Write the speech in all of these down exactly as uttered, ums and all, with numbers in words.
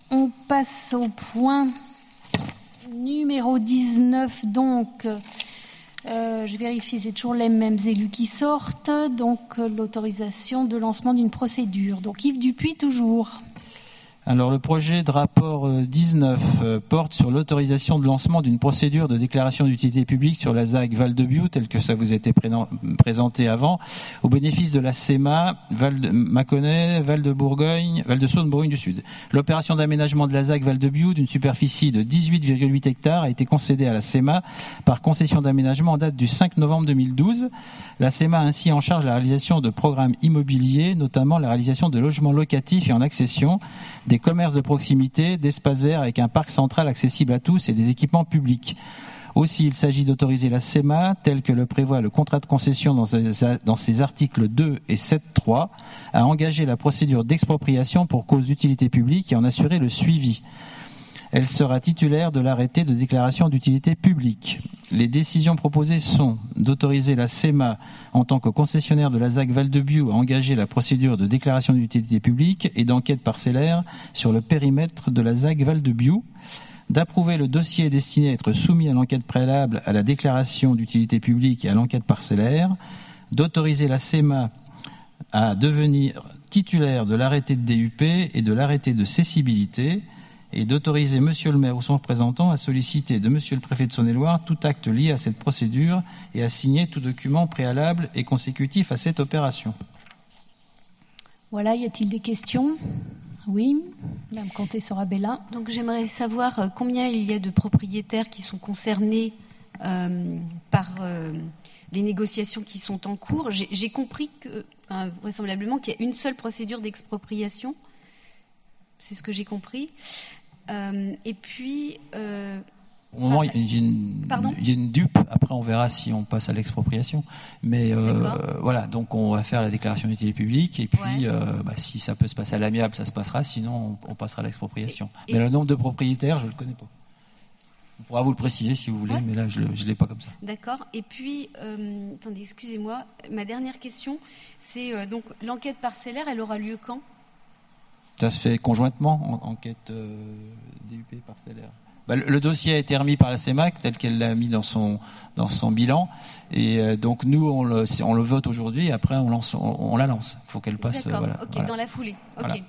On passe au point numéro dix-neuf, donc euh, je vérifie, c'est toujours les mêmes élus qui sortent, donc euh, l'autorisation de lancement d'une procédure. Donc Yves Dupuis, toujours. Alors le projet de rapport dix-neuf euh, porte sur l'autorisation de lancement d'une procédure de déclaration d'utilité publique sur la Z A C Val-de-Biou, telle que ça vous a été présenté avant, au bénéfice de la C E M A, Val-de-Mâconnais, Val-de-Bourgogne, Val-de-Saône, Bourgogne du Sud. L'opération d'aménagement de la Z A C Val-de-Biou d'une superficie de dix-huit virgule huit hectares a été concédée à la C E M A par concession d'aménagement en date du cinq novembre deux mille douze. La C E M A a ainsi en charge la réalisation de programmes immobiliers, notamment la réalisation de logements locatifs et en accession, des commerces de proximité, d'espaces verts avec un parc central accessible à tous et des équipements publics. Aussi, il s'agit d'autoriser la C E M A, tel que le prévoit le contrat de concession dans ses, dans ses articles deux et sept point trois, à engager la procédure d'expropriation pour cause d'utilité publique et en assurer le suivi. Elle sera titulaire de l'arrêté de déclaration d'utilité publique. Les décisions proposées sont d'autoriser la C E M A en tant que concessionnaire de la Z A C Val-de-Biou à engager la procédure de déclaration d'utilité publique et d'enquête parcellaire sur le périmètre de la Z A C Val-de-Biou, d'approuver le dossier destiné à être soumis à l'enquête préalable à la déclaration d'utilité publique et à l'enquête parcellaire, d'autoriser la C E M A à devenir titulaire de l'arrêté de D U P et de l'arrêté de cessibilité, et d'autoriser Monsieur le maire ou son représentant à solliciter de Monsieur le préfet de Saône-et-Loire tout acte lié à cette procédure et à signer tout document préalable et consécutif à cette opération. Voilà, y a-t-il des questions ? Oui, Madame Comté-Sorabella. Donc j'aimerais savoir combien il y a de propriétaires qui sont concernés euh, par euh, les négociations qui sont en cours. J'ai, j'ai compris que, enfin, vraisemblablement, qu'il y a une seule procédure d'expropriation. C'est ce que j'ai compris. Euh, et puis... Euh, Au moment, il y a une, il y a une dupe. Après, on verra si on passe à l'expropriation. Mais euh, voilà, donc on va faire la déclaration d'utilité publique. Et puis, ouais. euh, bah, si ça peut se passer à l'amiable, ça se passera. Sinon, on, on passera à l'expropriation. Et, mais et... le nombre de propriétaires, je ne le connais pas. On pourra vous le préciser si vous voulez, ouais. mais là, je ne l'ai pas comme ça. D'accord. Et puis, euh, attendez, excusez-moi. Ma dernière question, c'est euh, donc l'enquête parcellaire, elle aura lieu quand ? Ça se fait conjointement, en enquête euh, D U P parcellaire. Bah, le, le dossier a été remis par la C E M A tel qu'elle l'a mis dans son dans son bilan, et euh, donc nous on le on le vote aujourd'hui. Et après on lance on, on la lance. Il faut qu'elle passe. D'accord. Euh, voilà, ok. Voilà. Dans la foulée. Ok. Voilà.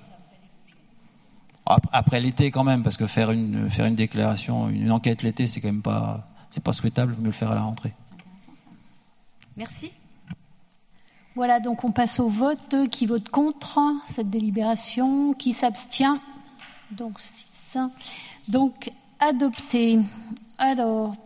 Après, après l'été quand même, parce que faire une faire une déclaration, une enquête l'été, c'est quand même pas c'est pas souhaitable. Il vaut mieux le faire à la rentrée. Merci. Voilà, donc on passe au vote. Qui vote contre cette délibération ? Qui s'abstient ? Donc six. Donc adopté. Alors.